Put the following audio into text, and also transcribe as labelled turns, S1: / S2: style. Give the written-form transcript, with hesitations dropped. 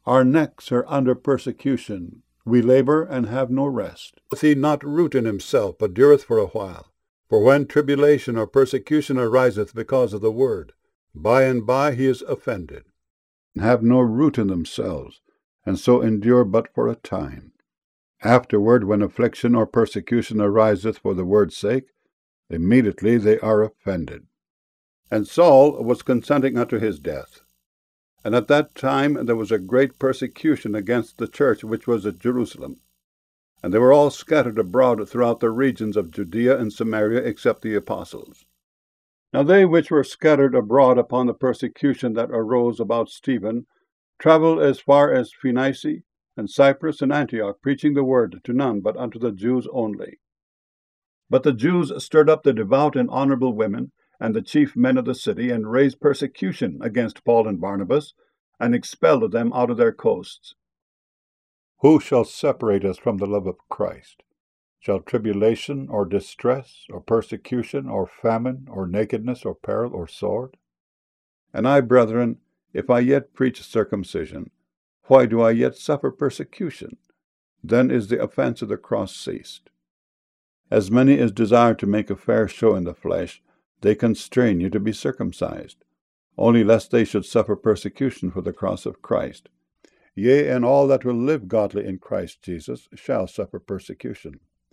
S1: Our necks are under persecution. We labor and have no rest. Doth he not root in himself, but dureth for a while? For when tribulation or persecution ariseth because of the word, by and by he is offended. Have no root in themselves, and so endure but for a time. Afterward, when affliction or persecution ariseth for the word's sake, immediately they are offended. And Saul was consenting unto his death. And at that time there was a great persecution against the church which was at Jerusalem. And they were all scattered abroad throughout the regions of Judea and Samaria, except the apostles. Now they which were scattered abroad upon the persecution that arose about Stephen travelled as far as Phoenice and Cyprus and Antioch, preaching the word to none but unto the Jews only. But the Jews stirred up the devout and honorable women and the chief men of the city, and raised persecution against Paul and Barnabas, and expelled them out of their coasts. Who shall separate us from the love of Christ? Shall tribulation, or distress, or persecution, or famine, or nakedness, or peril, or sword? And I, brethren, if I yet preach circumcision, why do I yet suffer persecution? Then is the offense of the cross ceased. As many as desire to make a fair show in the flesh, they constrain you to be circumcised, only lest they should suffer persecution for the cross of Christ. Yea, and all that will live godly in Christ Jesus shall suffer persecution.